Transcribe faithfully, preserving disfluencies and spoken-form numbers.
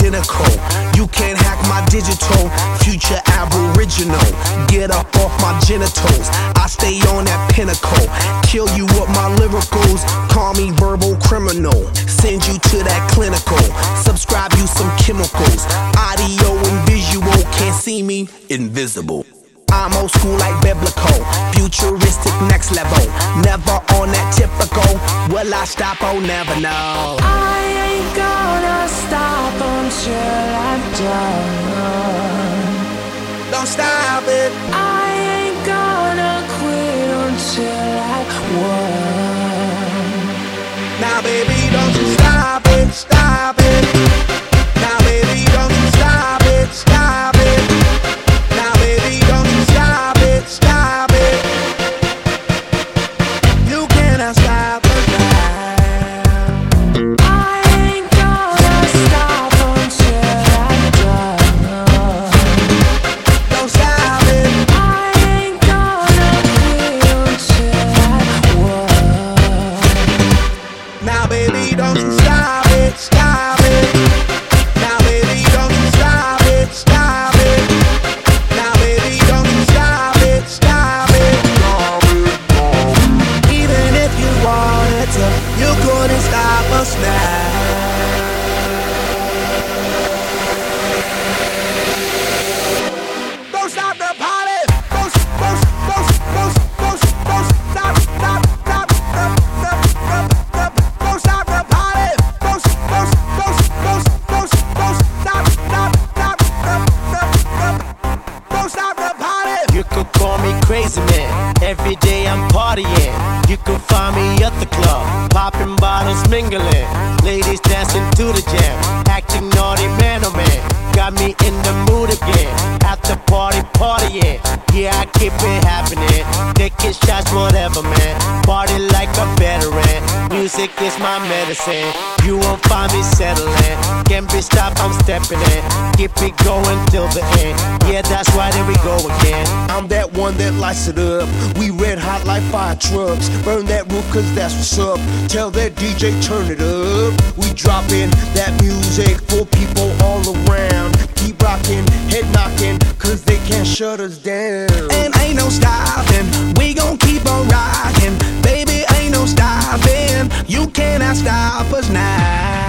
pinnacle. You can't hack my digital, future aboriginal. Get up off my genitals, I stay on that pinnacle. Kill you with my lyricals, call me verbal criminal. Send you to that clinical, subscribe you some chemicals. Audio and visual, can't see me, invisible. I'm old school like biblical, futuristic next level. Never on that typical, will I stop? Oh, never know. I ain't gonna stop until I'm done. Don't stop it. I ain't gonna quit until I won. Now baby, don't you stop it, stop it. Now baby, don't you stop it, stop it. Now baby, don't you stop it, stop it. You cannot stop it now. I ain't gonna stop until I'm done. Don't stop it. I ain't gonna quit until I won. Now baby, don't you stop it, stop it. Now baby, don't you stop it, stop it. Now baby, don't you stop it, stop it. Even if you wanted to, you couldn't stop us now. Don't stop the party. Don't, don't, don't, don't, don't, don't stop, stop, stop, stop, stop, stop, stop. Don't stop the party. Don't, don't, don't, don't, don't, don't stop, stop, stop, stop, stop, stop. Don't stop the party. You could call me crazy man, every day I'm partying. You could find me at the club, popping bottles, mingling. Ladies dancing to the jam, acting naughty man oh man. Got me in the mood again, at the party partying. Yeah, I keep it happening, taking shots, whatever man. Party like a veteran, music is my medicine. You won't find me settling, can't be stopped, I'm stepping in. Keep it going till the end, yeah that's right, here we go again. I'm that one that lights it up. We red hot like fire trucks. Burn that roof cause that's what's up. Tell that D J turn it up. We dropping that music for people all around. Keep rocking, head knocking, cause they can't shut us down. And ain't no stopping, we gon' keep on rocking. Baby, ain't no stopping, you cannot stop us now.